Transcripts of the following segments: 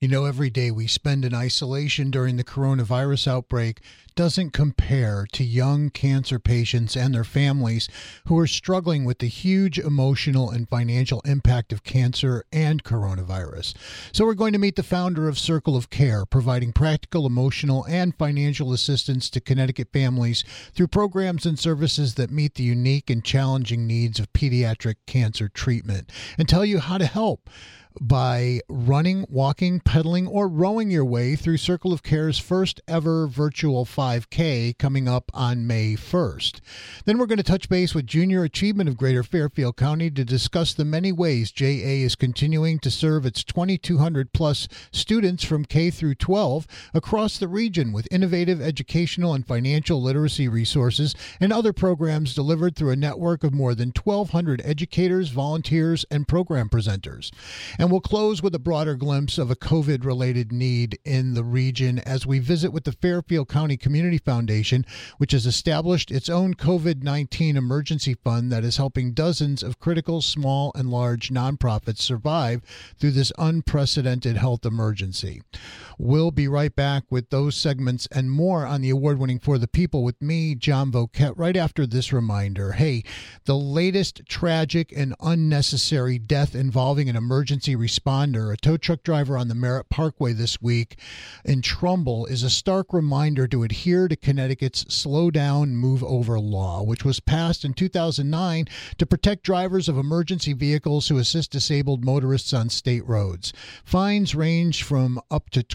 Every day we spend in isolation during the coronavirus outbreak doesn't compare to young cancer patients and their families who are struggling with the huge emotional and financial impact of cancer and coronavirus. So we're going to meet the founder of Circle of Care, providing practical, emotional, and financial assistance to Connecticut families through programs and services that meet the unique and challenging needs of pediatric cancer treatment, and tell you how to help by running, walking, pedaling, or rowing your way through Circle of Care's first ever virtual 5K coming up on May 1st. Then we're going to touch base with Junior Achievement of Greater Fairfield County to discuss the many ways JA is continuing to serve its 2,200 plus students from K through 12 across the region with innovative educational and financial literacy resources and other programs delivered through a network of more than 1,200 educators, volunteers, and program presenters. And we'll close with a broader glimpse of a COVID-related need in the region as we visit with the Fairfield County Community Foundation, which has established its own COVID-19 emergency fund that is helping dozens of critical small and large nonprofits survive through this unprecedented health emergency. We'll be right back with those segments and more on the award-winning For the People with me, John Voket, right after this reminder. Hey, the latest tragic and unnecessary death involving an emergency responder, a tow truck driver on the Merritt Parkway this week in Trumbull, is a stark reminder to adhere to Connecticut's Slow Down, Move Over law, which was passed in 2009 to protect drivers of emergency vehicles who assist disabled motorists on state roads. Fines range from up to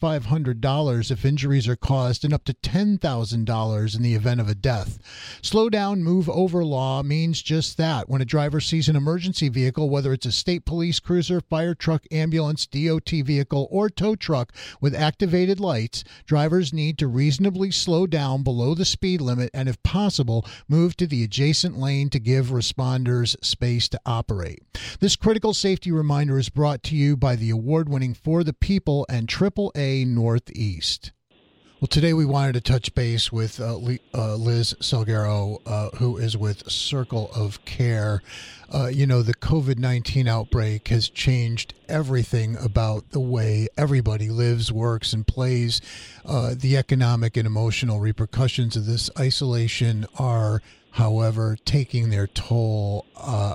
$2,500 if injuries are caused and up to $10,000 in the event of a death. Slow Down, Move Over law means just that. When a driver sees an emergency vehicle, whether it's a state police cruiser, fire truck, ambulance, DOT vehicle, or tow truck with activated lights, drivers need to reasonably slow down below the speed limit and, if possible, move to the adjacent lane to give responders space to operate. This critical safety reminder is brought to you by the award-winning For the People and AAA Northeast. Well, today we wanted to touch base with Liz Salguero, who is with Circle of Care. The COVID-19 outbreak has changed everything about the way everybody lives, works, and plays. The economic and emotional repercussions of this isolation are, however, taking their toll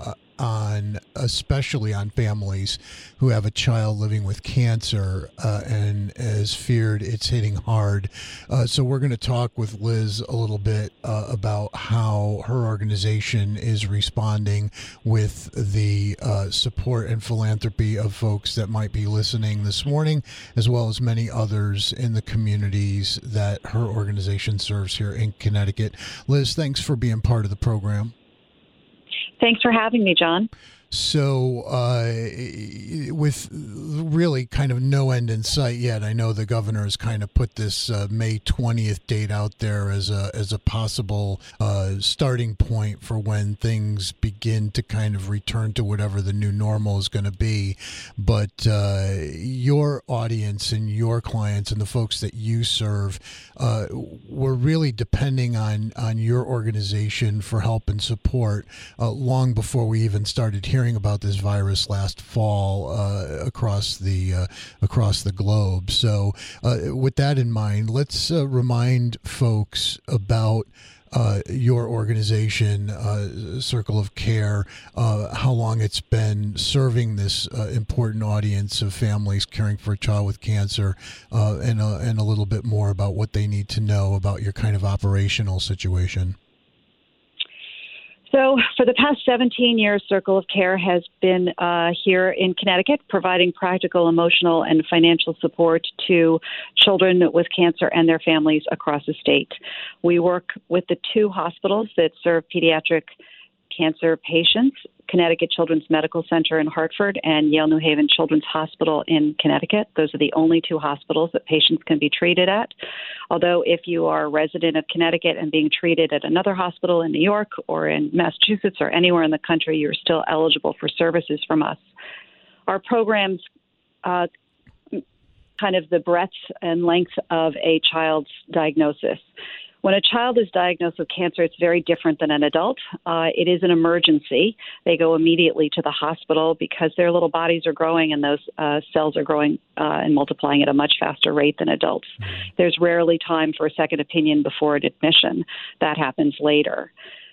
especially on families who have a child living with cancer, and as feared, it's hitting hard. So we're going to talk with Liz a little bit about how her organization is responding with the support and philanthropy of folks that might be listening this morning, as well as many others in the communities that her organization serves here in Connecticut. Liz, thanks for being part of the program. Thanks for having me, John. So with really kind of no end in sight yet, I know the governor has kind of put this May 20th date out there as a possible starting point for when things begin to kind of return to whatever the new normal is going to be. But your audience and your clients and the folks that you serve were really depending on your organization for help and support long before we even started hearing about this virus last fall across the globe. So with that in mind, let's remind folks about your organization, Circle of Care, how long it's been serving this important audience of families caring for a child with cancer, and a little bit more about what they need to know about your kind of operational situation. So for the past 17 years, Circle of Care has been here in Connecticut providing practical, emotional, and financial support to children with cancer and their families across the state. We work with the two hospitals that serve pediatric cancer patients, Connecticut Children's Medical Center in Hartford and Yale New Haven Children's Hospital in Connecticut. Those are the only two hospitals that patients can be treated at. Although if you are a resident of Connecticut and being treated at another hospital in New York or in Massachusetts or anywhere in the country, you're still eligible for services from us. Our programs kind of the breadth and length of a child's diagnosis. When a child is diagnosed with cancer, it's very different than an adult. It is an emergency. They go immediately to the hospital because their little bodies are growing and those cells are growing and multiplying at a much faster rate than adults. There's rarely time for a second opinion before an admission. That happens later.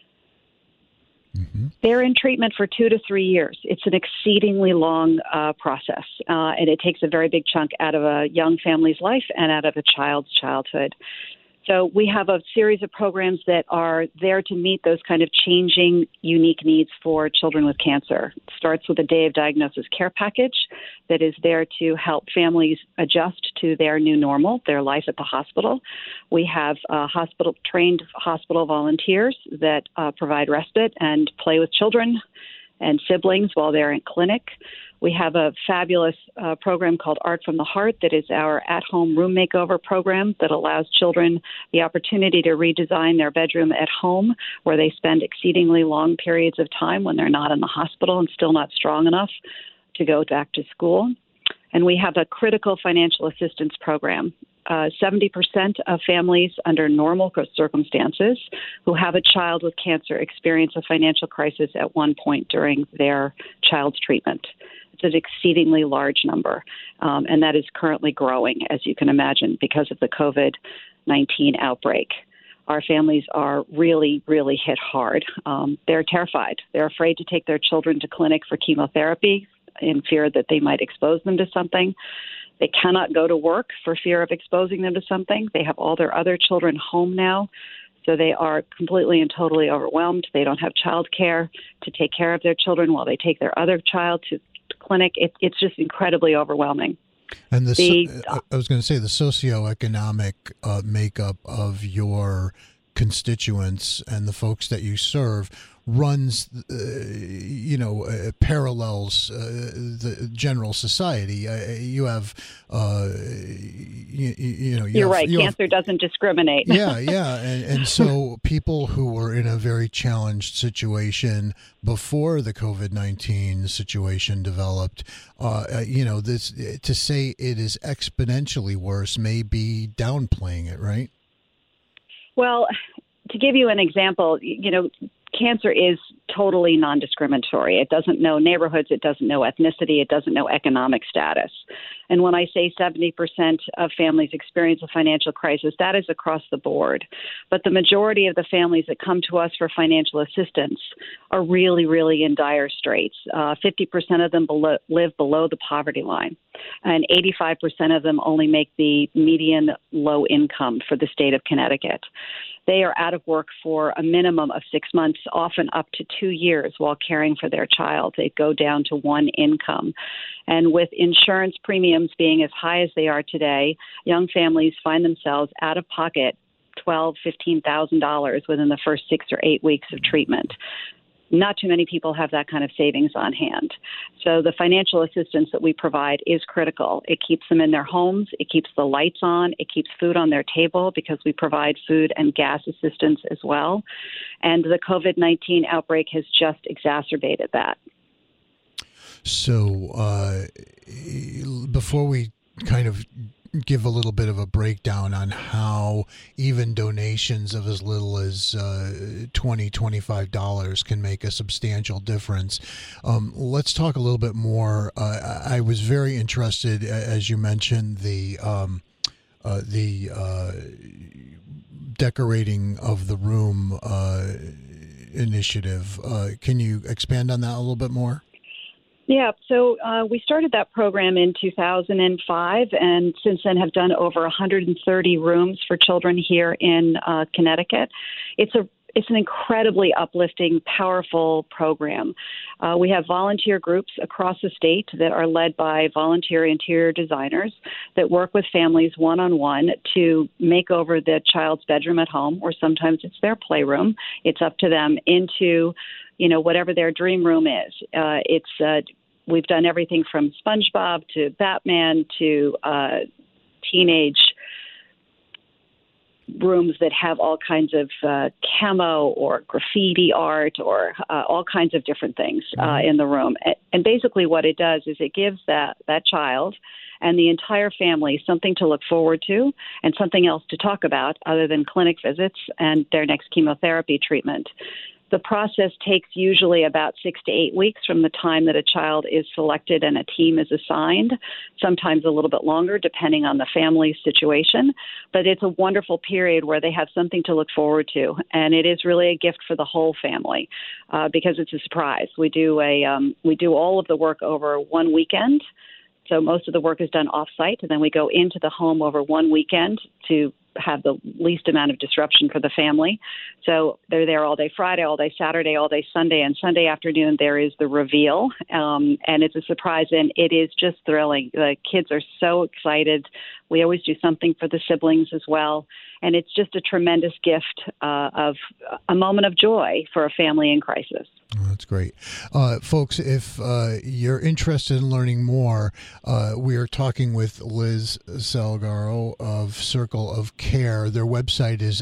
They're in treatment for 2 to 3 years. It's an exceedingly long process, and it takes a very big chunk out of a young family's life and out of a child's childhood. So we have a series of programs that are there to meet those kind of changing, unique needs for children with cancer. It starts with a day of diagnosis care package that is there to help families adjust to their new normal, their life at the hospital. We have trained hospital volunteers that provide respite and play with children and siblings while they're in clinic. We have a fabulous program called Art from the Heart that is our at-home room makeover program that allows children the opportunity to redesign their bedroom at home, where they spend exceedingly long periods of time when they're not in the hospital and still not strong enough to go back to school. And we have a critical financial assistance program. 70% of families under normal circumstances who have a child with cancer experience a financial crisis at one point during their child's treatment. It's an exceedingly large number, and that is currently growing, as you can imagine, because of the COVID-19 outbreak. Our families are really, really hit hard. They're terrified. They're afraid to take their children to clinic for chemotherapy in fear that they might expose them to something. They cannot go to work for fear of exposing them to something. They have all their other children home now, so they are completely and totally overwhelmed. They don't have child care to take care of their children while they take their other child to clinic. It's just incredibly overwhelming. And I was going to say the socioeconomic makeup of your constituents and the folks that you serve runs, parallels the general society. You have, You're right. Cancer doesn't discriminate. Yeah. And so people who were in a very challenged situation before the COVID-19 situation developed, this to say it is exponentially worse may be downplaying it, right? Well, to give you an example, cancer is totally non-discriminatory. It doesn't know neighborhoods. It doesn't know ethnicity. It doesn't know economic status. And when I say 70% of families experience a financial crisis, that is across the board. But the majority of the families that come to us for financial assistance are really, really in dire straits. 50% of them live below the poverty line, and 85% of them only make the median low income for the state of Connecticut. They are out of work for a minimum of 6 months, often up to 2 years while caring for their child. They go down to one income. And with insurance premiums being as high as they are today, young families find themselves out of pocket $12,000, $15,000 within the first 6 or 8 weeks of treatment. Not too many people have that kind of savings on hand. So the financial assistance that we provide is critical. It keeps them in their homes. It keeps the lights on. It keeps food on their table because we provide food and gas assistance as well. And the COVID-19 outbreak has just exacerbated that. So before we kind of give a little bit of a breakdown on how even donations of as little as $20, $25 can make a substantial difference. Let's talk a little bit more. I was very interested, as you mentioned, the decorating of the room initiative. Can you expand on that a little bit more? Yeah, so we started that program in 2005, and since then have done over 130 rooms for children here in Connecticut. It's an incredibly uplifting, powerful program. We have volunteer groups across the state that are led by volunteer interior designers that work with families one-on-one to make over the child's bedroom at home, or sometimes it's their playroom. It's up to them, into whatever their dream room is. We've done everything from SpongeBob to Batman to teenage rooms that have all kinds of camo or graffiti art or all kinds of different things in the room. And basically what it does is it gives that child and the entire family something to look forward to and something else to talk about other than clinic visits and their next chemotherapy treatment. The process takes usually about 6 to 8 weeks from the time that a child is selected and a team is assigned, sometimes a little bit longer depending on the family's situation. But it's a wonderful period where they have something to look forward to. And it is really a gift for the whole family because it's a surprise. We do all of the work over one weekend. So most of the work is done off-site, and then we go into the home over one weekend to have the least amount of disruption for the family. So they're there all day Friday, all day Saturday, all day Sunday, and Sunday afternoon there is the reveal, and it's a surprise, and it is just thrilling. The kids are so excited. We always do something for the siblings as well, and it's just a tremendous gift of a moment of joy for a family in crisis. Oh, that's great. Folks, if you're interested in learning more, we are talking with Liz Salgaro of Circle of Care. Their website is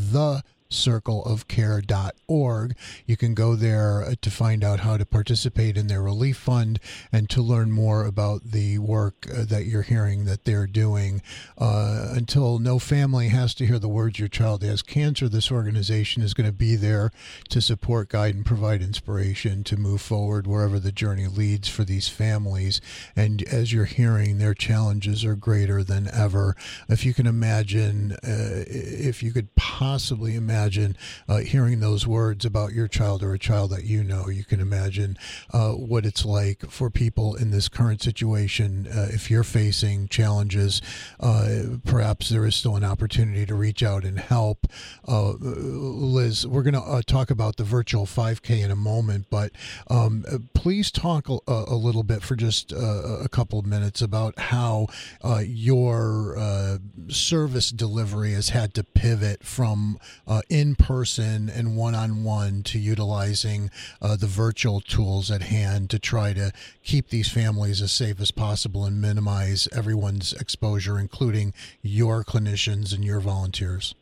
thecircleofcare.org. You can go there to find out how to participate in their relief fund and to learn more about the work that you're hearing that they're doing. Until no family has to hear the words your child has cancer, this organization is going to be there to support, guide, and provide inspiration to move forward wherever the journey leads for these families. And as you're hearing, their challenges are greater than ever. If you can imagine, if you could possibly imagine hearing those words about your child or a child that you know, you can imagine what it's like for people in this current situation. If you're facing challenges, perhaps there is still an opportunity to reach out and help. Liz, we're going to talk about the virtual 5K in a moment, but please talk a little bit for just a couple of minutes about how your service delivery has had to pivot from in-person and one-on-one to utilizing the virtual tools at hand to try to keep these families as safe as possible and minimize everyone's exposure, including your clinicians and your volunteers.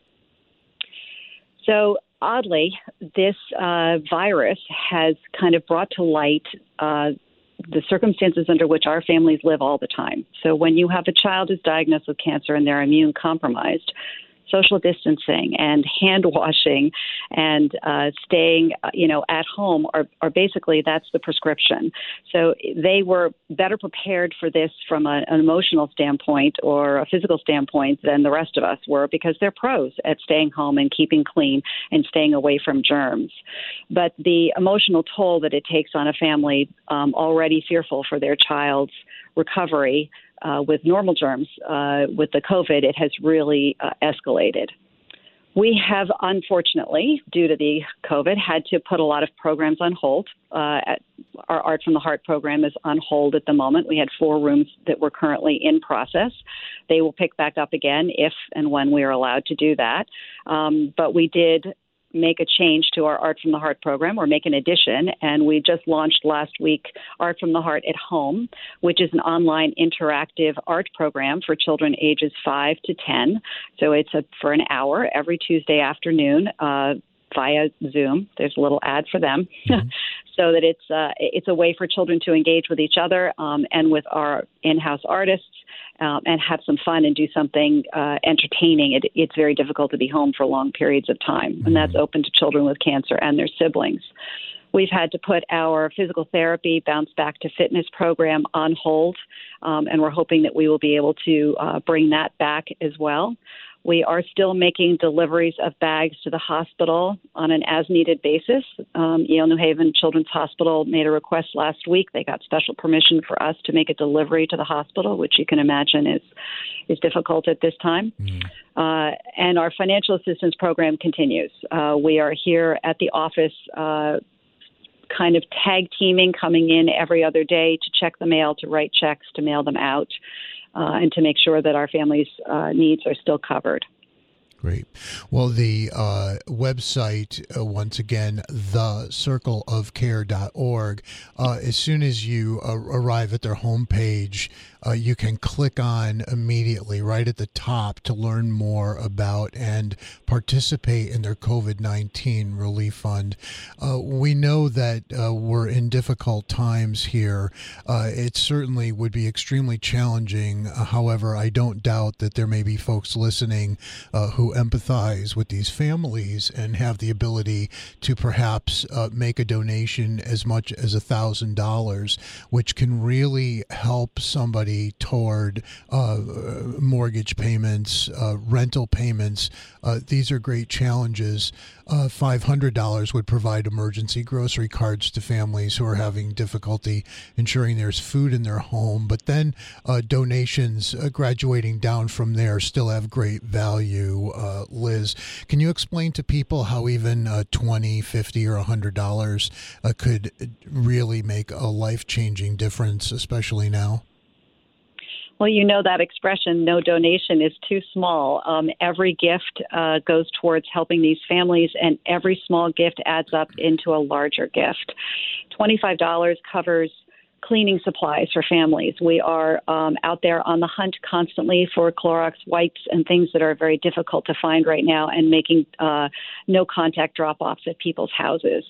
So oddly, this virus has kind of brought to light the circumstances under which our families live all the time. So when you have a child who's diagnosed with cancer and they're immune compromised, social distancing and hand washing and staying, at home are basically, that's the prescription. So they were better prepared for this from an emotional standpoint or a physical standpoint than the rest of us were because they're pros at staying home and keeping clean and staying away from germs. But the emotional toll that it takes on a family already fearful for their child's recovery with normal germs, with the COVID, it has really escalated. We have, unfortunately, due to the COVID, had to put a lot of programs on hold. Our Art from the Heart program is on hold at the moment. We had 4 rooms that were currently in process. They will pick back up again if and when we are allowed to do that. But we did make a change to our Art from the Heart program, or make an addition, and we just launched last week Art from the Heart at Home, which is an online interactive art program for children ages 5 to 10. So it's for an hour every Tuesday afternoon via Zoom. There's a little ad for them. Mm-hmm. So that it's a way for children to engage with each other and with our in-house artists. And have some fun and do something entertaining. It's very difficult to be home for long periods of time, and that's open to children with cancer and their siblings. We've had to put our physical therapy Bounce Back to Fitness program on hold, and we're hoping that we will be able to bring that back as well. We are still making deliveries of bags to the hospital on an as-needed basis. Yale New Haven Children's Hospital made a request last week. They got special permission for us to make a delivery to the hospital, which you can imagine is difficult at this time. And our financial assistance program continues. We are here at the office kind of tag teaming, coming in every other day to check the mail, to write checks, to mail them out. And to make sure that our families' needs are still covered. Great. Well, the website, once again, thecircleofcare.org, as soon as you arrive at their homepage, you can click on immediately right at the top to learn more about and participate in their COVID-19 relief fund. We know that we're in difficult times here. It certainly would be extremely challenging. However, I don't doubt that there may be folks listening who empathize with these families and have the ability to perhaps make a donation as much as $1,000, which can really help somebody toward mortgage payments, rental payments. These are great challenges. $500 would provide emergency grocery cards to families who are having difficulty ensuring there's food in their home. But then donations graduating down from there still have great value. Liz, can you explain to people how even $20, $50, or $100 could really make a life-changing difference, especially now? Well, you know that expression, no donation is too small. Every gift goes towards helping these families, and every small gift adds up into a larger gift. $25 covers cleaning supplies for families. We are out there on the hunt constantly for Clorox wipes and things that are very difficult to find right now, and making no-contact drop-offs at people's houses.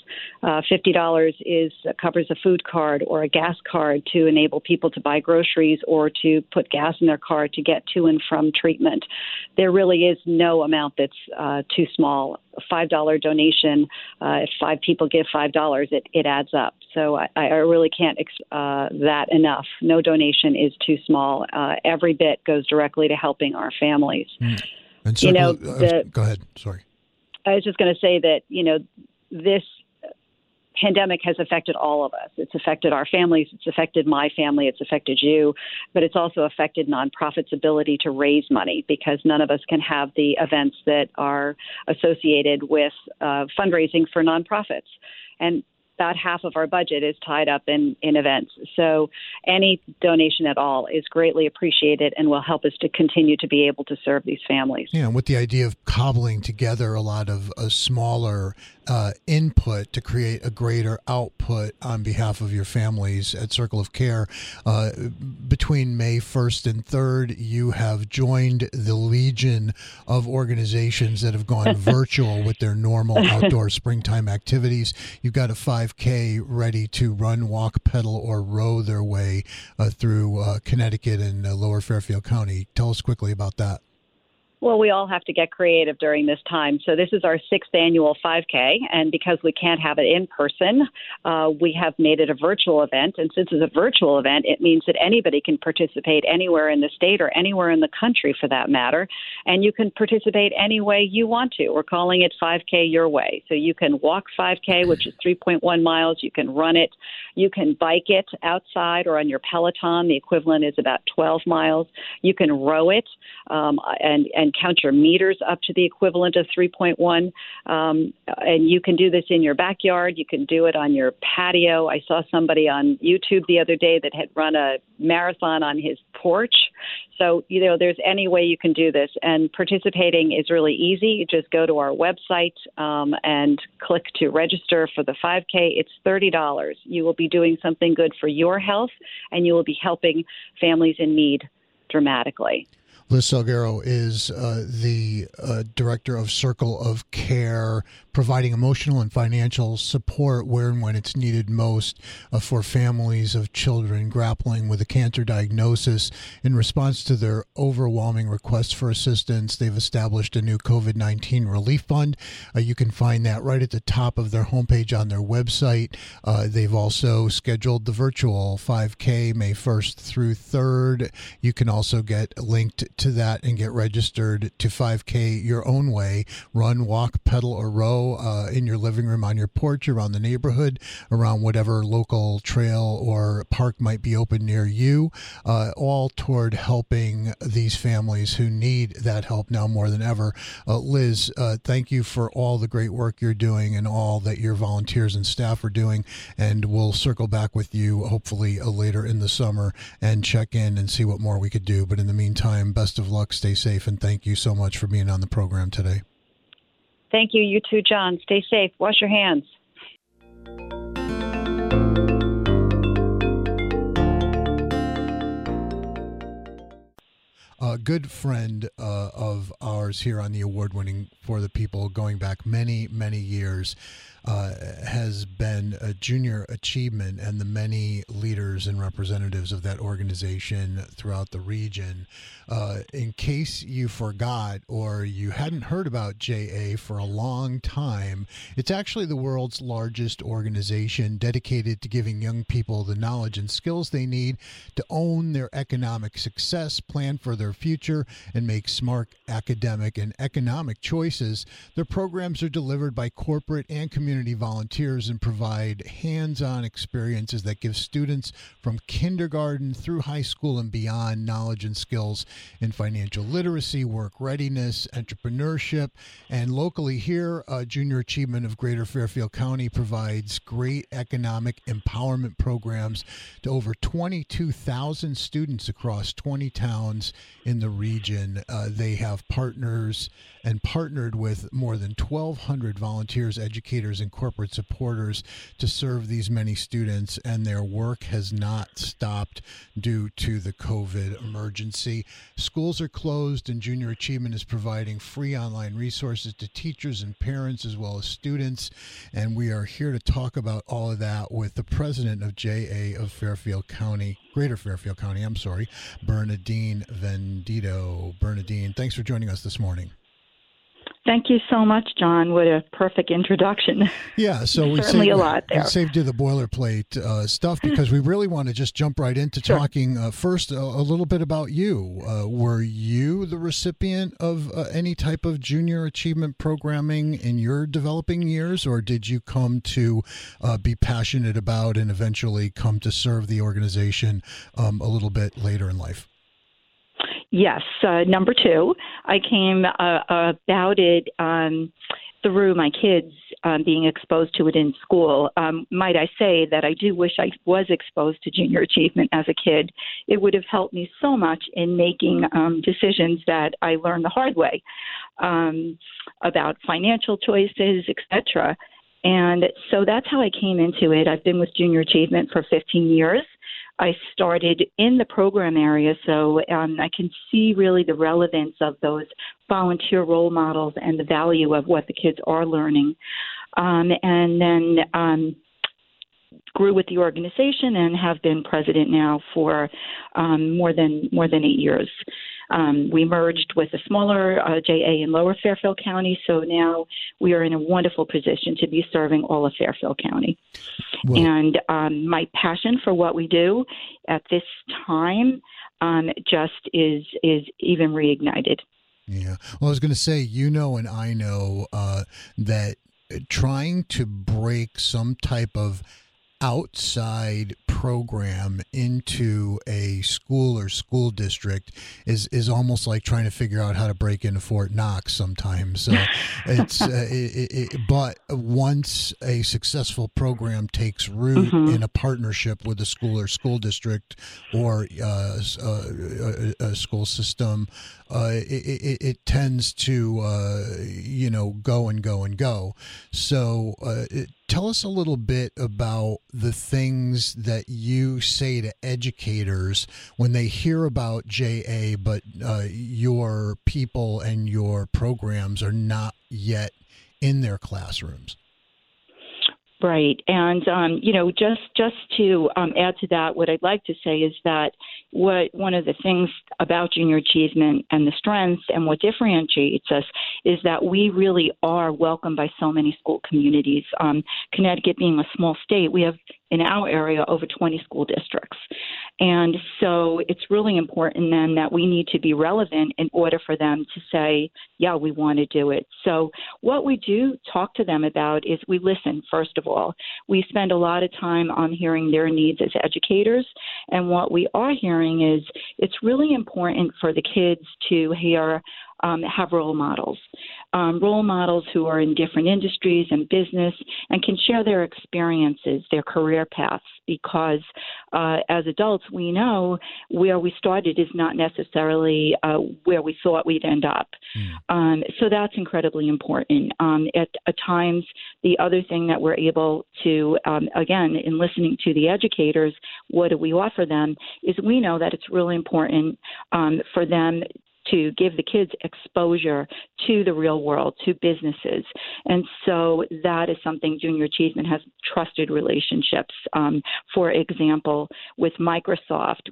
$50 covers a food card or a gas card to enable people to buy groceries or to put gas in their car to get to and from treatment. There really is no amount that's too small. A $5 donation, if 5 people give $5, it adds up. So I really can't that enough. No donation is too small. Every bit goes directly to helping our families. And so, go ahead. Sorry. I was just going to say that, this pandemic has affected all of us. It's affected our families. It's affected my family. It's affected you. But it's also affected nonprofits' ability to raise money, because none of us can have the events that are associated with fundraising for nonprofits. And about half of our budget is tied up in events. So any donation at all is greatly appreciated and will help us to continue to be able to serve these families. Yeah, and with the idea of cobbling together a lot of a smaller input to create a greater output on behalf of your families at Circle of Care. Between May 1st and 3rd, you have joined the legion of organizations that have gone virtual with their normal outdoor springtime activities. You've got a 5K ready to run, walk, pedal, or row their way through Connecticut and Lower Fairfield County. Tell us quickly about that. Well, we all have to get creative during this time. So this is our 6th annual 5K, and because we can't have it in person, we have made it a virtual event. And since it's a virtual event, it means that anybody can participate anywhere in the state or anywhere in the country, for that matter. And you can participate any way you want to. We're calling it 5K Your Way. So you can walk 5K, which is 3.1 miles. You can run it. You can bike it outside or on your Peloton. The equivalent is about 12 miles. You can row it and count your meters up to the equivalent of 3.1. And you can do this in your backyard. You can do it on your patio. I saw somebody on YouTube the other day that had run a marathon on his porch. So, there's any way you can do this. And participating is really easy. You just go to our website and click to register for the 5K. It's $30. You will be doing something good for your health, and you will be helping families in need dramatically. Liz Salguero is the director of Circle of Care, providing emotional and financial support where and when it's needed most for families of children grappling with a cancer diagnosis. In response to their overwhelming requests for assistance, they've established a new COVID-19 relief fund. You can find that right at the top of their homepage on their website. They've also scheduled the virtual 5K May 1st through 3rd. You can also get linked to that and get registered to 5K your own way. Run, walk, pedal, or row in your living room, on your porch, around the neighborhood, around whatever local trail or park might be open near you, all toward helping these families who need that help now more than ever. Liz, thank you for all the great work you're doing and all that your volunteers and staff are doing, and we'll circle back with you hopefully later in the summer and check in and see what more we could do. But in the meantime, and best of luck. Stay safe, and thank you so much for being on the program today. Thank you. You too, John. Stay safe. Wash your hands. A good friend of ours here on the award-winning For the People, going back many, many years, has been a Junior Achievement, and the many leaders and representatives of that organization throughout the region. In case you forgot or you hadn't heard about JA for a long time, it's actually the world's largest organization dedicated to giving young people the knowledge and skills they need to own their economic success, plan for their future, and make smart academic and economic choices. Their programs are delivered by corporate and community volunteers and provide hands-on experiences that give students from kindergarten through high school and beyond knowledge and skills in financial literacy, work readiness, entrepreneurship. And locally here, Junior Achievement of Greater Fairfield County provides great economic empowerment programs to over 22,000 students across 20 towns in the region. They have partners and partnered with more than 1,200 volunteers, educators, and corporate supporters to serve these many students, and their work has not stopped due to the COVID emergency. Schools are closed, and Junior Achievement is providing free online resources to teachers and parents as well as students, and we are here to talk about all of that with the president of JA of Fairfield County, Greater Fairfield County, Bernadine Vendito. Bernadine, thanks for joining us this morning. Thank you so much, John. What a perfect introduction. Yeah, so we certainly a lot there. We saved you the boilerplate stuff because we really want to just jump right into talking first a little bit about you. Were you the recipient of any type of Junior Achievement programming in your developing years, or did you come to be passionate about and eventually come to serve the organization a little bit later in life? Yes. Number two, I came about it through my kids being exposed to it in school. Might I say that I do wish I was exposed to Junior Achievement as a kid. It would have helped me so much in making decisions that I learned the hard way about financial choices, etc. And so that's how I came into it. I've been with Junior Achievement for 15 years. I started in the program area, so I can see really the relevance of those volunteer role models and the value of what the kids are learning. And then grew with the organization and have been president now for more than 8 years. We merged with a smaller JA in Lower Fairfield County, so now we are in a wonderful position to be serving all of Fairfield County. Well, and my passion for what we do at this time just is even reignited. Yeah. Well, I was going to say, and I know that trying to break some type of outside program into a school or school district is almost like trying to figure out how to break into Fort Knox sometimes. It's but once a successful program takes root in a partnership with a school or school district or a school system, it tends to go and go and go. So tell us a little bit about the things that you say to educators when they hear about JA, but your people and your programs are not yet in their classrooms. Right. And, just to add to that, what I'd like to say is that one of the things about Junior Achievement and the strengths and what differentiates us is that we really are welcomed by so many school communities. Connecticut being a small state, we have in our area over 20 school districts. And so it's really important then that we need to be relevant in order for them to say, yeah, we want to do it. So what we do talk to them about is we listen, first of all. We spend a lot of time on hearing their needs as educators. And what we are hearing is it's really important for the kids to hear have role models. Role models who are in different industries and business and can share their experiences, their career paths, because as adults, we know where we started is not necessarily where we thought we'd end up. So that's incredibly important. At times, the other thing that we're able to, again, in listening to the educators, what do we offer them, is we know that it's really important for them to give the kids exposure to the real world, to businesses. And so that is something Junior Achievement has, trusted relationships. For example, with Microsoft,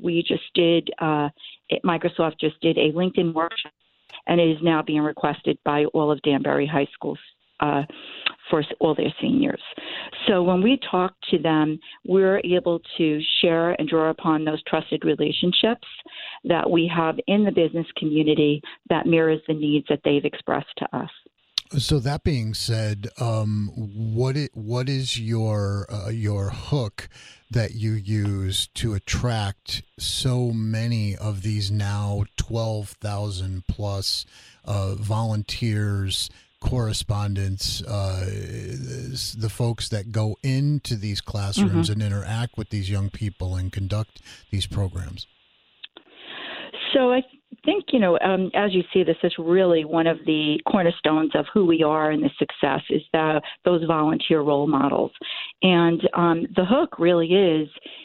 Microsoft just did a LinkedIn workshop, and it is now being requested by all of Danbury High Schools for all their seniors. So when we talk to them, we're able to share and draw upon those trusted relationships that we have in the business community that mirrors the needs that they've expressed to us. So that being said, what is your hook that you use to attract so many of these now 12,000 plus volunteers, correspondents, the folks that go into these classrooms and interact with these young people and conduct these programs? So I think, as you see, this is really one of the cornerstones of who we are and the success is those volunteer role models. And the hook really is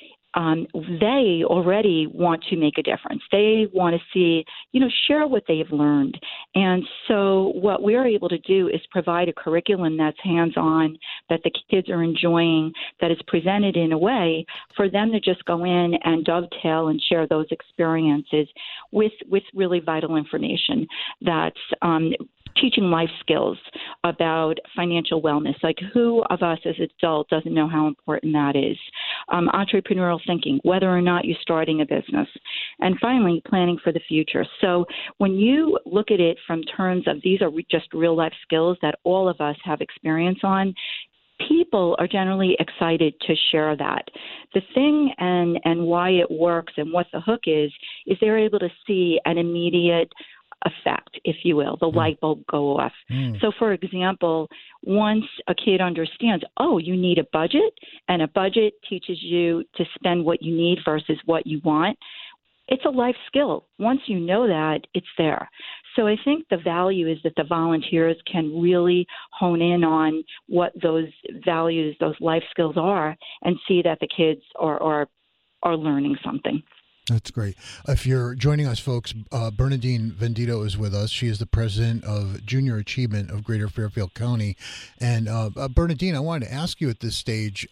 they already want to make a difference. They want to see, share what they've learned. And so what we're able to do is provide a curriculum that's hands-on, that the kids are enjoying, that is presented in a way for them to just go in and dovetail and share those experiences with really vital information that's teaching life skills about financial wellness. Like, who of us as adults doesn't know how important that is? Entrepreneurial thinking, whether or not you're starting a business. And finally, planning for the future. So when you look at it from terms of these are just real life skills that all of us have experience on, people are generally excited to share that. The thing and why it works and what the hook is they're able to see an immediate effect, if you will, the light bulb go off. So, for example, once a kid understands, you need a budget, and a budget teaches you to spend what you need versus what you want, it's a life skill. Once you know that, it's there. So I think the value is that the volunteers can really hone in on what those values, those life skills are, and see that the kids are learning something. That's great. If you're joining us, folks, Bernadine Venditto is with us. She is the president of Junior Achievement of Greater Fairfield County. And Bernadine, I wanted to ask you at this stage,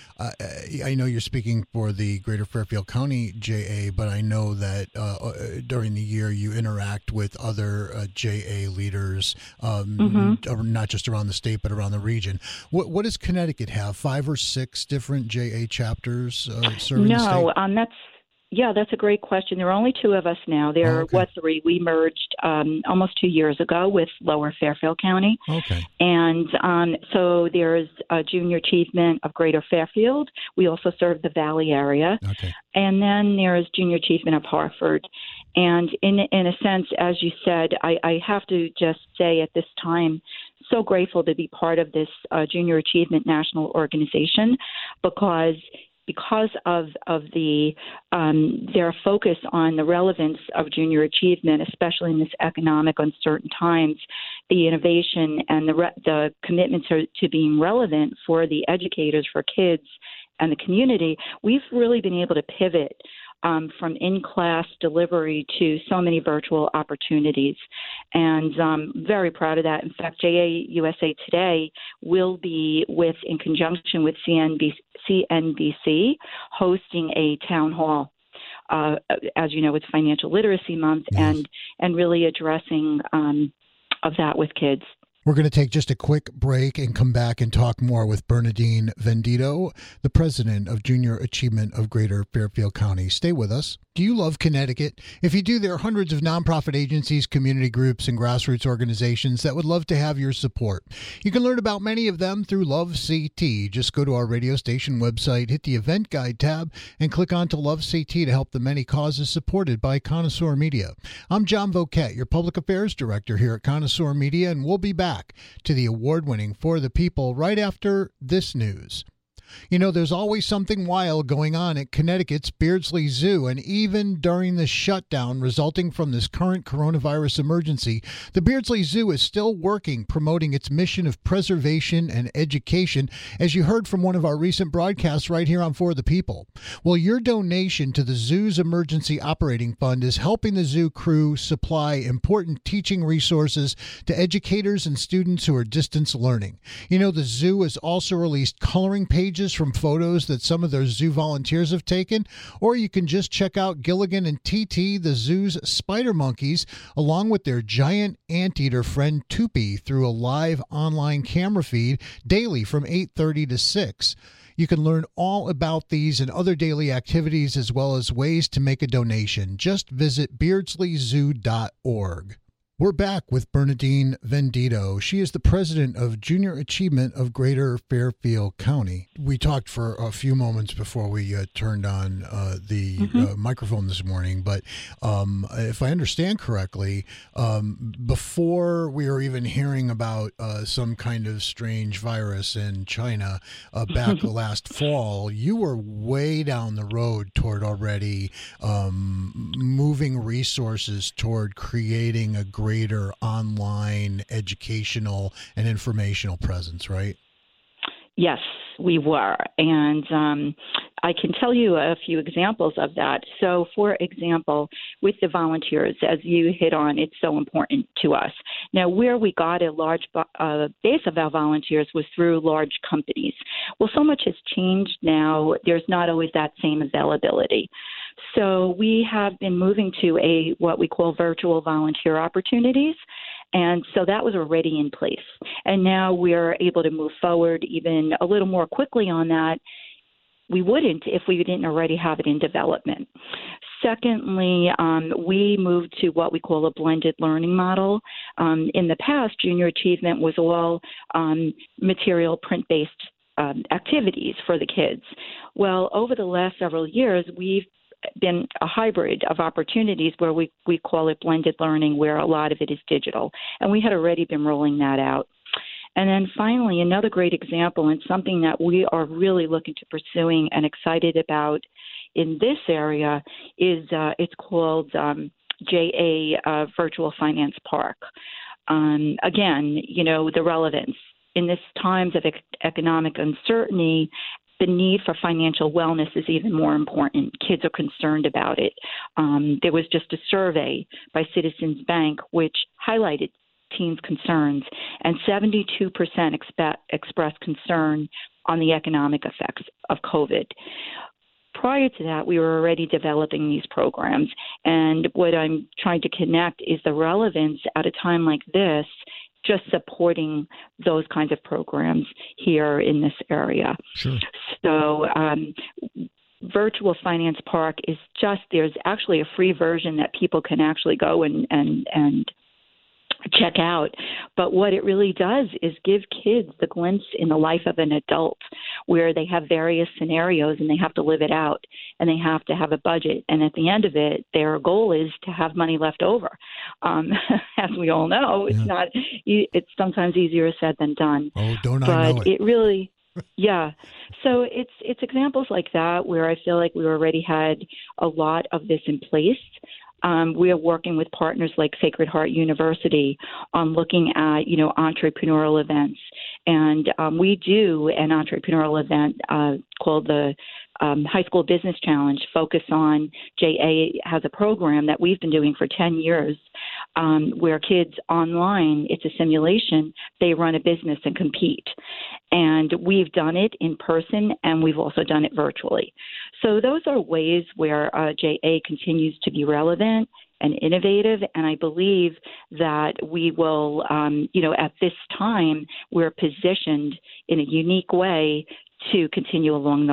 I know you're speaking for the Greater Fairfield County JA, but I know that during the year you interact with other JA leaders, not just around the state, but around the region. What does Connecticut have? 5 or 6 different JA chapters serving the state? That's a great question. There are only 2 of us now. There were 3. We merged almost 2 years ago with Lower Fairfield County. Okay. And so there's Junior Achievement of Greater Fairfield. We also serve the Valley area. Okay. And then there's Junior Achievement of Hartford. And in a sense, as you said, I have to just say at this time, so grateful to be part of this Junior Achievement National Organization because of the their focus on the relevance of junior achievement, especially in this economic uncertain times, the innovation and the commitment to being relevant for the educators, for kids, and the community, we've really been able to pivot from in-class delivery to so many virtual opportunities. And very proud of that. In fact, JA USA Today will be in conjunction with CNBC hosting a town hall. As you know, it's Financial Literacy Month, and really addressing of that with kids. We're going to take just a quick break and come back and talk more with Bernadine Venditto, the president of Junior Achievement of Greater Fairfield County. Stay with us. Do you love Connecticut? If you do, there are hundreds of nonprofit agencies, community groups, and grassroots organizations that would love to have your support. You can learn about many of them through Love CT. Just go to our radio station website, hit the event guide tab, and click on to Love CT to help the many causes supported by Connoisseur Media. I'm John Voquette, your public affairs director here at Connoisseur Media, and we'll be back to the award-winning For the People right after this news. You know, there's always something wild going on at Connecticut's Beardsley Zoo, and even during the shutdown resulting from this current coronavirus emergency, the Beardsley Zoo is still working, promoting its mission of preservation and education, as you heard from one of our recent broadcasts right here on For the People. Well, your donation to the zoo's emergency operating fund is helping the zoo crew supply important teaching resources to educators and students who are distance learning. You know, the zoo has also released coloring pages from photos that some of their zoo volunteers have taken, or you can just check out Gilligan and TT, the zoo's spider monkeys, along with their giant anteater friend Toopy through a live online camera feed daily from 8:30 to 6. You can learn all about these and other daily activities as well as ways to make a donation. Just visit beardsleyzoo.org. We're back with Bernadine Venditto. She is the president of Junior Achievement of Greater Fairfield County. We talked for a few moments before we turned on the microphone this morning, but if I understand correctly, before we were even hearing about some kind of strange virus in China back last fall, you were way down the road toward already moving resources toward creating a greater online educational and informational presence, right? Yes, we were. And I can tell you a few examples of that. So, for example, with the volunteers, as you hit on, it's so important to us. Now, where we got a large base of our volunteers was through large companies. Well, so much has changed now. There's not always that same availability. So we have been moving to what we call virtual volunteer opportunities. And so that was already in place. And now we're able to move forward even a little more quickly on that. We wouldn't if we didn't already have it in development. Secondly, we moved to what we call a blended learning model. In the past, Junior Achievement was all material print-based activities for the kids. Well, over the last several years, we've been a hybrid of opportunities where we call it blended learning, where a lot of it is digital. And we had already been rolling that out. And then finally, another great example and something that we are really looking to pursuing and excited about in this area is it's called JA Virtual Finance Park. Again, you know, the relevance in this times of economic uncertainty, the need for financial wellness is even more important. Kids are concerned about it. There was just a survey by Citizens Bank which highlighted teens' concerns, and 72% expressed concern on the economic effects of COVID. Prior to that, we were already developing these programs, and what I'm trying to connect is the relevance at a time like this, just supporting those kinds of programs here in this area. Sure. So Virtual Finance Park is there's actually a free version that people can actually go and check out. But what it really does is give kids the glimpse in the life of an adult where they have various scenarios and they have to live it out and they have to have a budget. And at the end of it, their goal is to have money left over. As we all know, it's sometimes easier said than done. Oh, don't I know it. But it really... Yeah. So it's examples like that where I feel like we already had a lot of this in place. We are working with partners like Sacred Heart University on looking at, entrepreneurial events. And we do an entrepreneurial event called the High School Business Challenge. Focus on JA has a program that we've been doing for 10 years where kids online, it's a simulation, they run a business and compete. And we've done it in person and we've also done it virtually. So those are ways where JA continues to be relevant and innovative. And I believe that we will, at this time, we're positioned in a unique way to continue along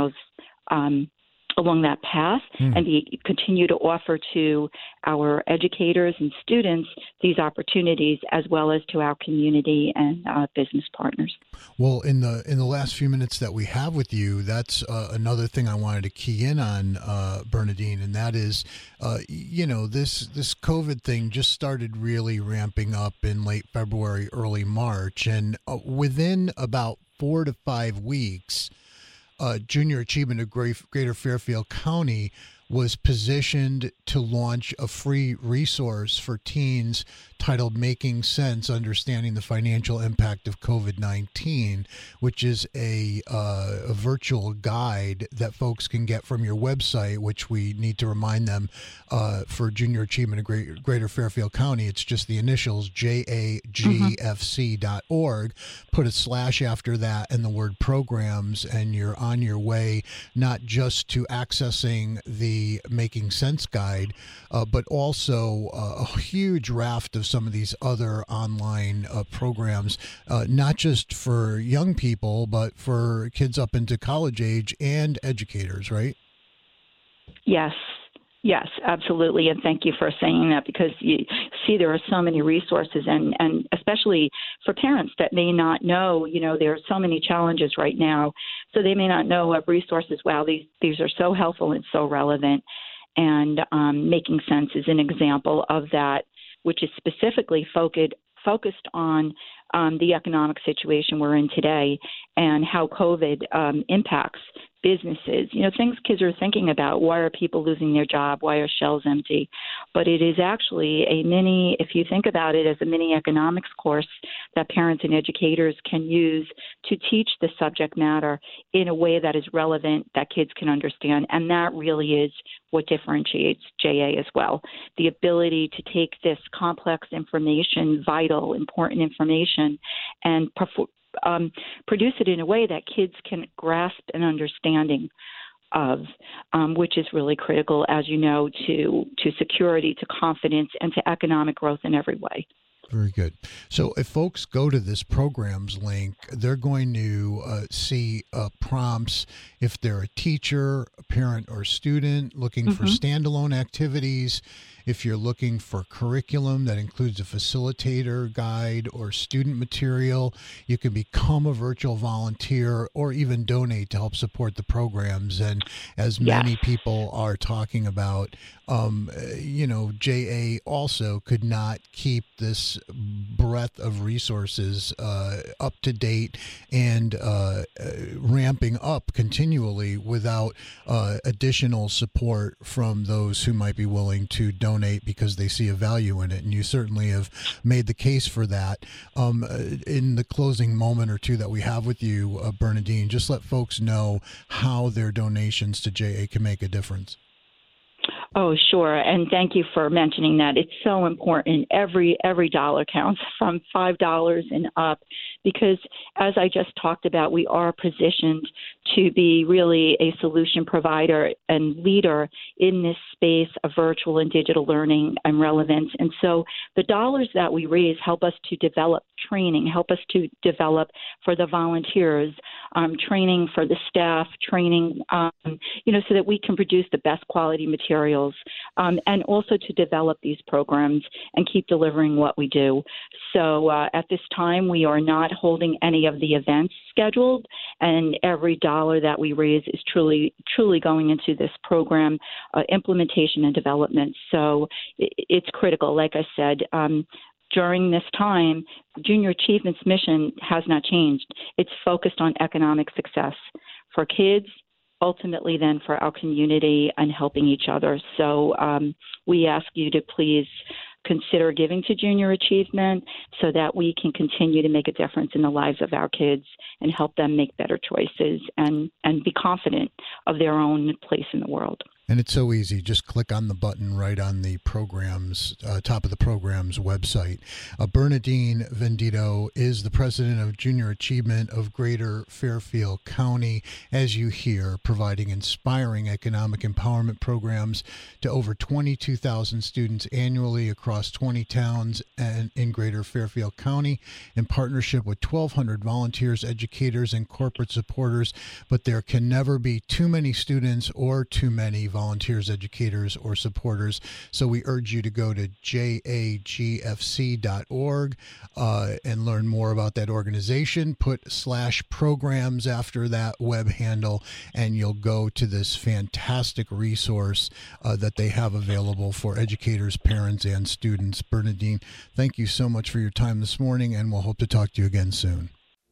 that path and continue to offer to our educators and students these opportunities, as well as to our community and business partners. Well, in the last few minutes that we have with you, that's another thing I wanted to key in on, Bernadine, and that is, this COVID thing just started really ramping up in late February, early March, and within about 4 to 5 weeks, Junior Achievement of Greater Fairfield County was positioned to launch a free resource for teens titled Making Sense, Understanding the Financial Impact of COVID-19, which is a virtual guide that folks can get from your website, which we need to remind them for Junior Achievement of Greater Fairfield County. It's just the initials, jagfc.org. Put a slash after that and the word programs, and you're on your way not just to accessing the Making Sense guide, but also a huge raft of some of these other online programs, not just for young people, but for kids up into college age and educators, right? Yes, absolutely. And thank you for saying that, because you see there are so many resources, and especially for parents that may not know, there are so many challenges right now. So they may not know of resources. Wow, these are so helpful and so relevant. And Making Sense is an example of that, which is specifically focused on the economic situation we're in today and how COVID impacts businesses. Things kids are thinking about. Why are people losing their job? Why are shelves empty? But it is actually if you think about it, as a mini economics course that parents and educators can use to teach the subject matter in a way that is relevant, that kids can understand. And that really is what differentiates JA as well. The ability to take this complex information, vital, important information, and produce it in a way that kids can grasp an understanding of, which is really critical, as you know, to security, to confidence, and to economic growth in every way. Very good. So if folks go to this programs link, they're going to see prompts if they're a teacher, a parent, or student looking for standalone activities. If you're looking for curriculum that includes a facilitator guide or student material, you can become a virtual volunteer or even donate to help support the programs. And as many people are talking about, JA also could not keep this breadth of resources up to date and ramping up continually without additional support from those who might be willing to donate because they see a value in it. And you certainly have made the case for that. In the closing moment or two that we have with you, Bernadine, just let folks know how their donations to JA can make a difference. Oh, sure. And thank you for mentioning that. It's so important. Every dollar counts, from $5 and up, because as I just talked about, we are positioned to be really a solution provider and leader in this space of virtual and digital learning and relevance. And so the dollars that we raise help us to develop training, help us to develop for the volunteers, training for the staff, training, so that we can produce the best quality materials, and also to develop these programs and keep delivering what we do. So at this time, we are not holding any of the events scheduled, and every dollar that we raise is truly going into this program implementation and development. So it's critical. Like I said, during this time, Junior Achievement's mission has not changed. It's focused on economic success for kids, ultimately then for our community and helping each other. So we ask you to please consider giving to Junior Achievement so that we can continue to make a difference in the lives of our kids and help them make better choices and be confident of their own place in the world. And it's so easy. Just click on the button right on the program's top of the program's website. Bernadine Vendito is the president of Junior Achievement of Greater Fairfield County, as you hear, providing inspiring economic empowerment programs to over 22,000 students annually across 20 towns and in Greater Fairfield County, in partnership with 1,200 volunteers, educators, and corporate supporters. But there can never be too many students or too many volunteers, educators, or supporters. So we urge you to go to jagfc.org and learn more about that organization. Put /programs after that web handle, and you'll go to this fantastic resource that they have available for educators, parents, and students. Bernadine, thank you so much for your time this morning, and we'll hope to talk to you again soon.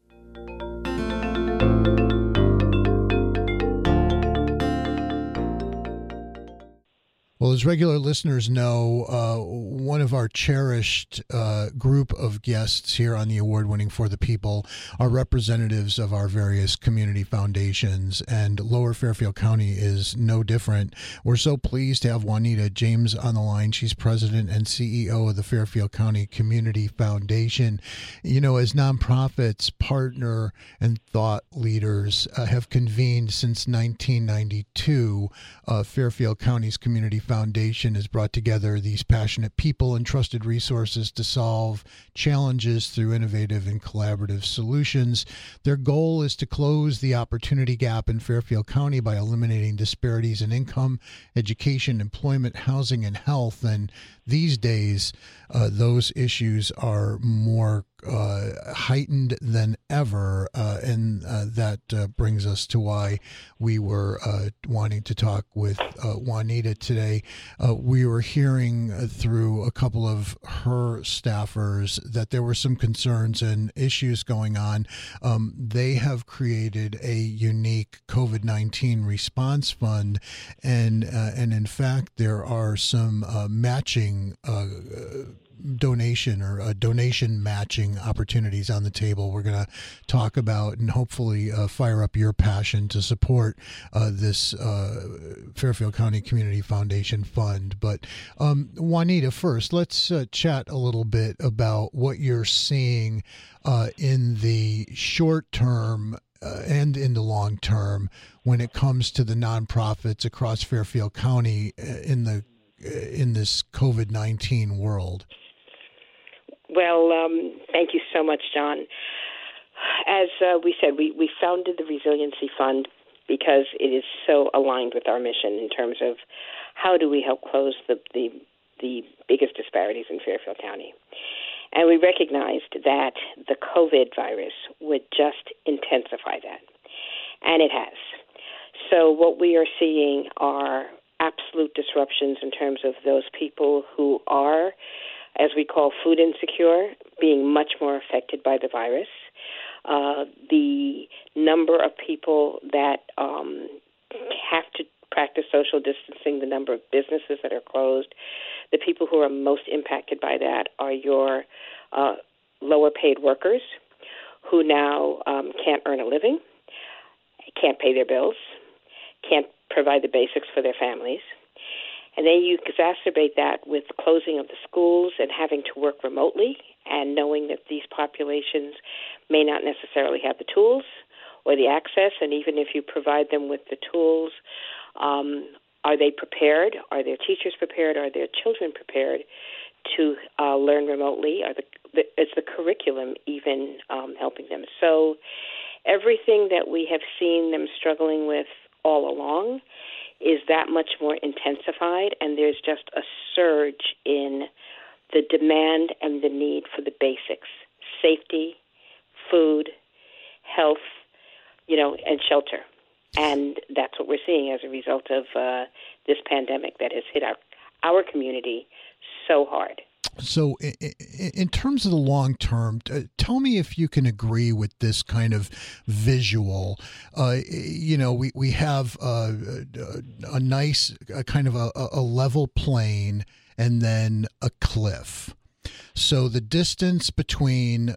Well, as regular listeners know, one of our cherished group of guests here on the Award-Winning For the People are representatives of our various community foundations, and Lower Fairfield County is no different. We're so pleased to have Juanita James on the line. She's president and CEO of the Fairfield County Community Foundation. You know, as nonprofits, partner and thought leaders have convened since 1992, Fairfield County's Community Foundation has brought together these passionate people and trusted resources to solve challenges through innovative and collaborative solutions. Their goal is to close the opportunity gap in Fairfield County by eliminating disparities in income, education, employment, housing, and health. And these days, those issues are more heightened than ever, and that brings us to why we were wanting to talk with Juanita today. We were hearing through a couple of her staffers that there were some concerns and issues going on. They have created a unique COVID-19 response fund, and in fact, there are some matching donation matching opportunities on the table. We're going to talk about and hopefully fire up your passion to support this Fairfield County Community Foundation Fund. But Juanita, first, let's chat a little bit about what you're seeing in the short term and in the long term when it comes to the nonprofits across Fairfield County in this COVID-19 world. Well, thank you so much, John. As we said, we founded the Resiliency Fund because it is so aligned with our mission in terms of how do we help close the biggest disparities in Fairfield County. And we recognized that the COVID virus would just intensify that, and it has. So what we are seeing are absolute disruptions in terms of those people who are, as we call, food insecure, being much more affected by the virus. The number of people that have to practice social distancing, the number of businesses that are closed, the people who are most impacted by that are your lower paid workers who now can't earn a living, can't pay their bills, can't provide the basics for their families. And then you exacerbate that with closing of the schools and having to work remotely and knowing that these populations may not necessarily have the tools or the access. And even if you provide them with the tools, are they prepared? Are their teachers prepared? Are their children prepared to learn remotely? Is the curriculum even helping them? So everything that we have seen them struggling with all along is that much more intensified, and there's just a surge in the demand and the need for the basics: safety, food, health, and shelter. And that's what we're seeing as a result of this pandemic that has hit our community so hard. So in terms of the long term, tell me if you can agree with this kind of visual. We have a nice kind of a level plane and then a cliff. So the distance between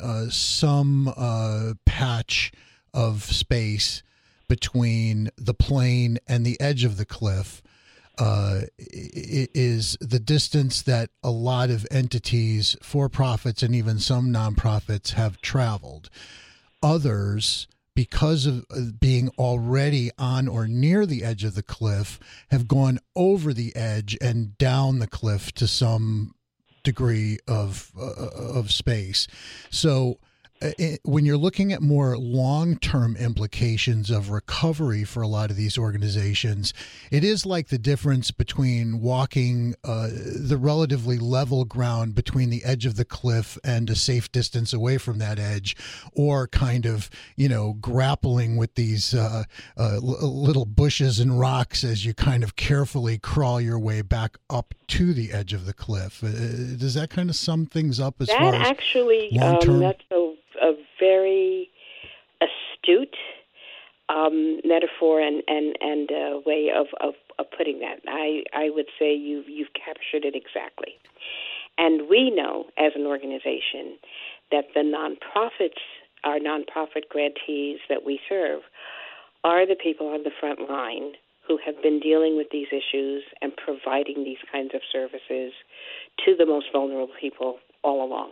some patch of space between the plane and the edge of the cliff is the distance that a lot of entities, for-profits and even some nonprofits, have traveled. Others, because of being already on or near the edge of the cliff, have gone over the edge and down the cliff to some degree of space. So when you're looking at more long-term implications of recovery for a lot of these organizations, it is like the difference between walking the relatively level ground between the edge of the cliff and a safe distance away from that edge, or kind of, grappling with these little bushes and rocks as you kind of carefully crawl your way back up to the edge of the cliff. Does that kind of sum things up as far as actually, long-term? That's a very astute metaphor and way of putting that. I would say you've captured it exactly. And we know as an organization that the nonprofits, our nonprofit grantees that we serve, are the people on the front line who have been dealing with these issues and providing these kinds of services to the most vulnerable people all along.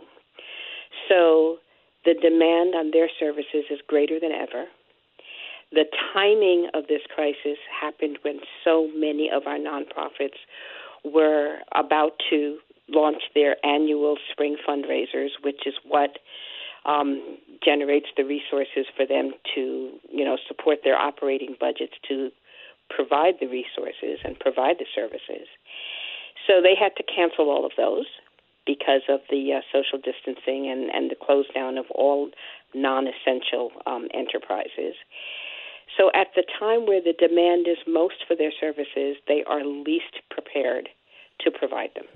So the demand on their services is greater than ever. The timing of this crisis happened when so many of our nonprofits were about to launch their annual spring fundraisers, which is what generates the resources for them to, support their operating budgets to provide the resources and provide the services. So they had to cancel all of those because of the social distancing and the close down of all non-essential enterprises. So at the time where the demand is most for their services, they are least prepared to provide them.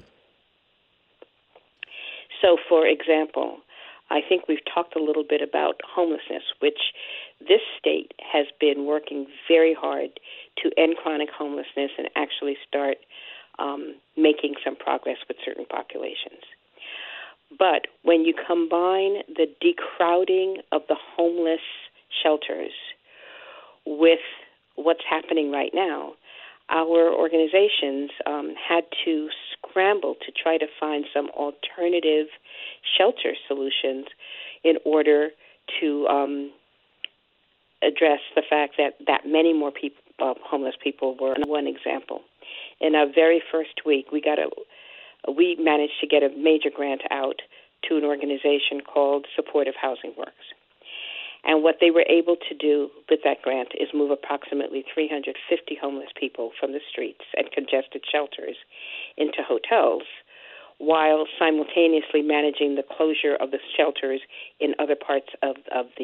So, for example, I think we've talked a little bit about homelessness, which this state has been working very hard to end chronic homelessness and actually start making some progress with certain populations. But when you combine the decrowding of the homeless shelters with what's happening right now, our organizations had to scramble to try to find some alternative shelter solutions in order to address the fact that many more people, homeless people were. One example, in our very first week, we managed to get a major grant out to an organization called Supportive Housing Works. And what they were able to do with that grant is move approximately 350 homeless people from the streets and congested shelters into hotels, while simultaneously managing the closure of the shelters in other parts of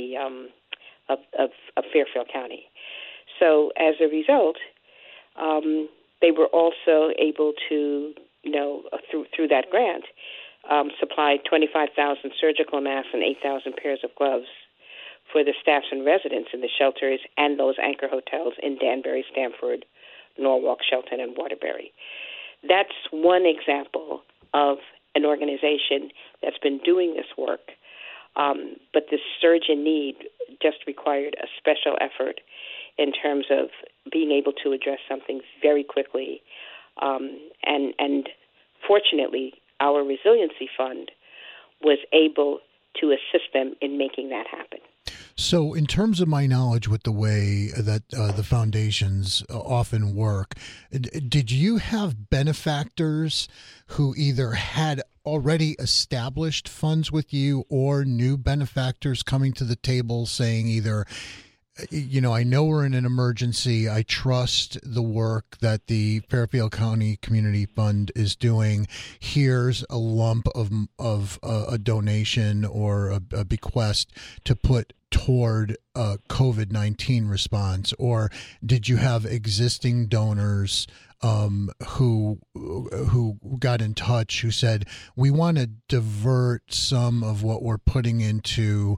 Fairfield County. So as a result, they were also able to, through that grant, supply 25,000 surgical masks and 8,000 pairs of gloves for the staffs and residents in the shelters and those anchor hotels in Danbury, Stamford, Norwalk, Shelton, and Waterbury. That's one example of an organization that's been doing this work, but this surge in need just required a special effort in terms of being able to address something very quickly. And fortunately, our resiliency fund was able to assist them in making that happen. So in terms of my knowledge with the way that the foundations often work, did you have benefactors who either had already established funds with you or new benefactors coming to the table saying either, I know we're in an emergency. I trust the work that the Fairfield County Community Fund is doing. Here's a lump of a donation or a bequest to put toward COVID-19 response? Or did you have existing donors who got in touch, who said, we want to divert some of what we're putting into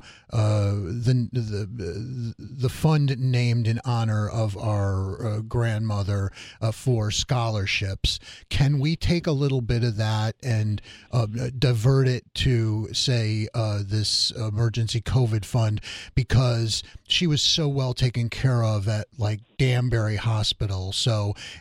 the fund named in honor of our grandmother for scholarships? Can we take a little bit of that and divert it to, say, this emergency COVID fund, because she was so well taken care of at like Danbury Hospital? So if you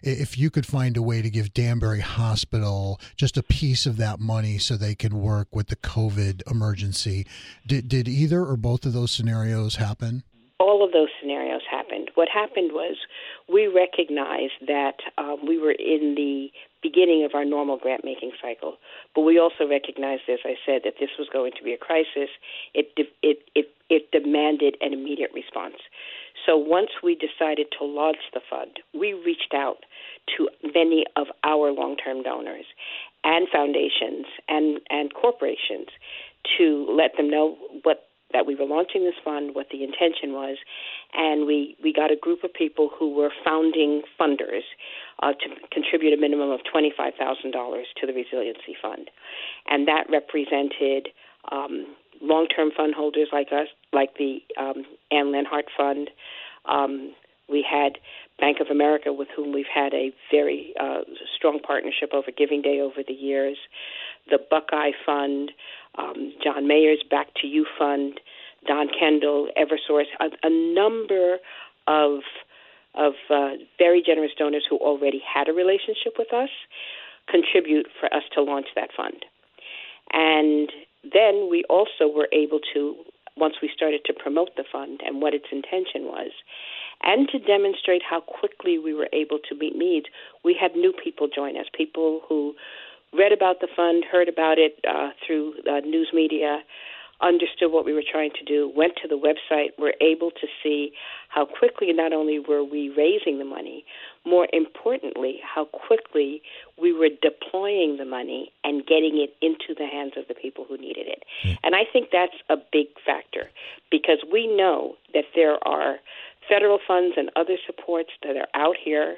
you could find a way to give Danbury Hospital just a piece of that money so they can work with the COVID emergency. Did either or both of those scenarios happen? All of those scenarios happened. What happened was we recognized that we were in the beginning of our normal grant-making cycle, but we also recognized, as I said, that this was going to be a crisis. It demanded an immediate response. So once we decided to launch the fund, we reached out to many of our long-term donors and foundations and corporations to let them know that we were launching this fund, what the intention was, and we got a group of people who were founding funders to contribute a minimum of $25,000 to the Resiliency Fund. And that represented long-term fund holders like us, like the Anne Lenhart Fund. We had Bank of America, with whom we've had a very strong partnership over Giving Day over the years, the Buckeye Fund, John Mayer's Back to You Fund, Don Kendall, Eversource, a number of very generous donors who already had a relationship with us contribute for us to launch that fund. And then we also were able to, once we started to promote the fund and what its intention was, and to demonstrate how quickly we were able to meet needs, we had new people join us, people who read about the fund, heard about it through news media, understood what we were trying to do, went to the website, were able to see how quickly not only were we raising the money, more importantly, how quickly we were deploying the money and getting it into the hands of the people who needed it. And I think that's a big factor, because we know that there are federal funds and other supports that are out here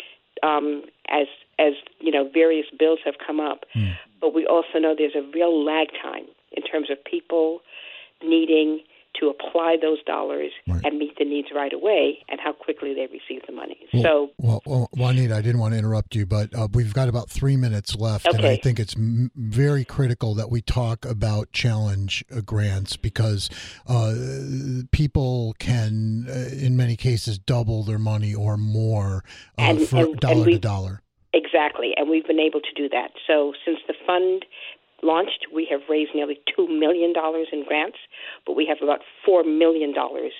as you know, various bills have come up. But we also know there's a real lag time in terms of people needing to apply those dollars and meet the needs right away, and how quickly they receive the money. Well, Juanita, I didn't want to interrupt you, but we've got about 3 minutes left, and I think it's very critical that we talk about challenge grants, because people can, in many cases, double their money or more for dollar to dollar. Exactly, and we've been able to do that. So since the fund launched, we have raised nearly $2 million in grants, but we have about $4 million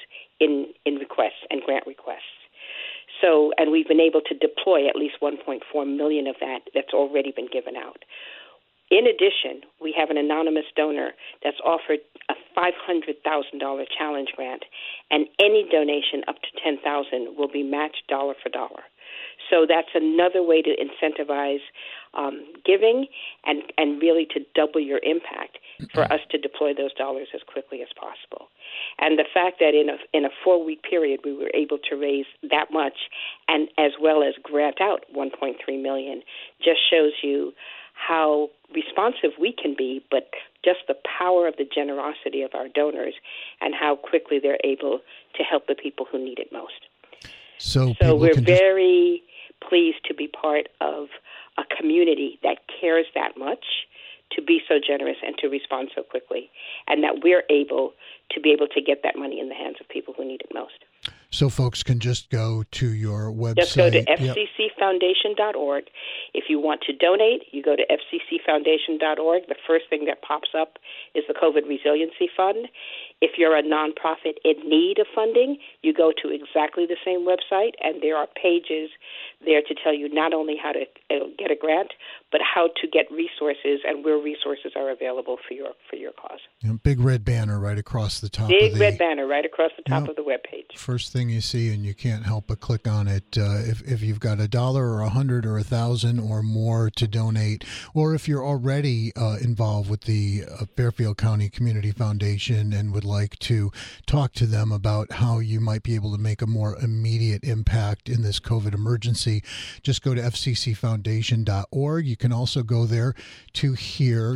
in requests and grant requests. So, and we've been able to deploy at least $1.4 million of that's already been given out. In addition, we have an anonymous donor that's offered a $500,000 challenge grant, and any donation up to $10,000 will be matched dollar for dollar. So that's another way to incentivize giving and really to double your impact for us to deploy those dollars as quickly as possible. And the fact that in a 4-week period we were able to raise that much, and as well as grant out $1.3 million, just shows you how responsive we can be, but just the power of the generosity of our donors and how quickly they're able to help the people who need it most. So we're very pleased to be part of a community that cares that much, to be so generous and to respond so quickly, and that we're able to get that money in the hands of people who need it most. So folks can just go to your website. Just go to fccfoundation.org. If you want to donate, you go to fccfoundation.org. The first thing that pops up is the COVID Resiliency Fund. If you're a nonprofit in need of funding, you go to exactly the same website, and there are pages there to tell you not only how to get a grant, but how to get resources and where resources are available for your cause. Big red banner right across the top. Big red banner right across the top of the webpage. First thing you see, and you can't help but click on it. If you've got $1 or $100 or $1,000 or more to donate, or if you're already involved with the Fairfield County Community Foundation and would like to talk to them about how you might be able to make a more immediate impact in this COVID emergency, just go to fccfoundation.org. You can also go there to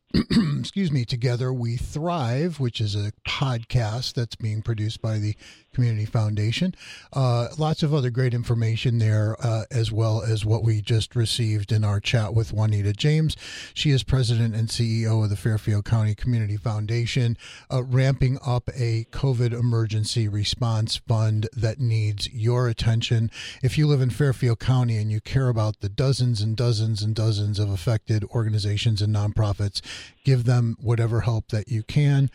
excuse me, Together We Thrive, which is a podcast that's being produced by the Community Foundation. Lots of other great information there, as well as what we just received in our chat with Juanita James. She is president and CEO of the Fairfield County Community Foundation, ramping up a COVID emergency response fund that needs your attention. If you live in Fairfield County and you care about the dozens and dozens and dozens of affected organizations and nonprofits, give them whatever help that you can.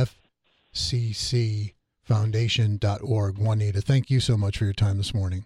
FCCFoundation.org. Juanita, thank you so much for your time this morning.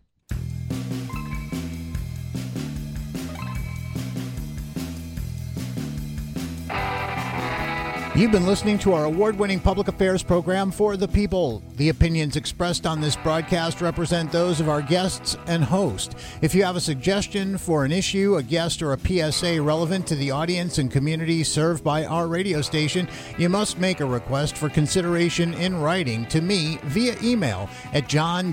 You've been listening to our award-winning public affairs program, For the People. The opinions expressed on this broadcast represent those of our guests and host. If you have a suggestion for an issue, a guest, or a PSA relevant to the audience and community served by our radio station, you must make a request for consideration in writing to me via email at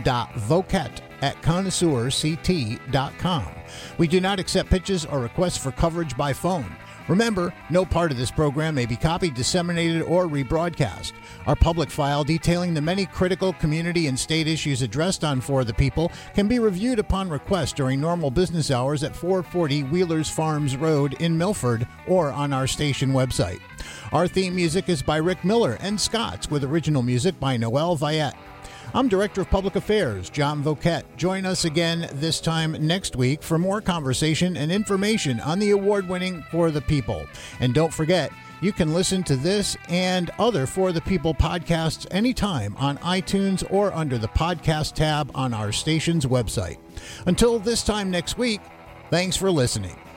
john.voket@connoisseurct.com. We do not accept pitches or requests for coverage by phone. Remember, no part of this program may be copied, disseminated, or rebroadcast. Our public file detailing the many critical community and state issues addressed on For the People can be reviewed upon request during normal business hours at 440 Wheelers Farms Road in Milford or on our station website. Our theme music is by Rick Miller and Scott's, with original music by Noel Viette. I'm Director of Public Affairs, John Voket. Join us again this time next week for more conversation and information on the award-winning For the People. And don't forget, you can listen to this and other For the People podcasts anytime on iTunes or under the podcast tab on our station's website. Until this time next week, thanks for listening.